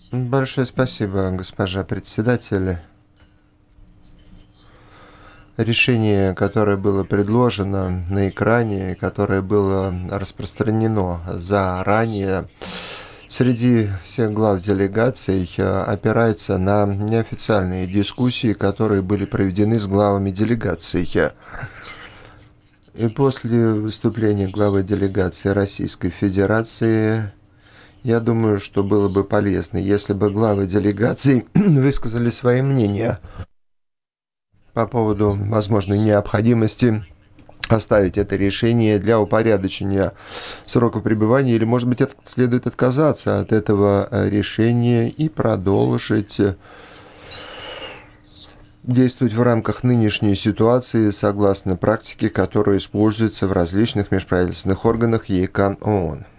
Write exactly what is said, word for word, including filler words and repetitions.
Большое спасибо, госпожа председатель. Решение, которое было предложено на экране, которое было распространено заранее среди всех глав делегаций, э, опирается на неофициальные дискуссии, которые были проведены с главами делегаций. И после выступления главы делегации Российской Федерации, я думаю, что было бы полезно, если бы главы делегаций высказали свои мнения по поводу возможной необходимости оставить это решение для упорядочения срока пребывания, или, может быть, это следует отказаться от этого э, решения и продолжить э, действовать в рамках нынешней ситуации согласно практике, которая используется в различных межправительственных органах ЕК ООН.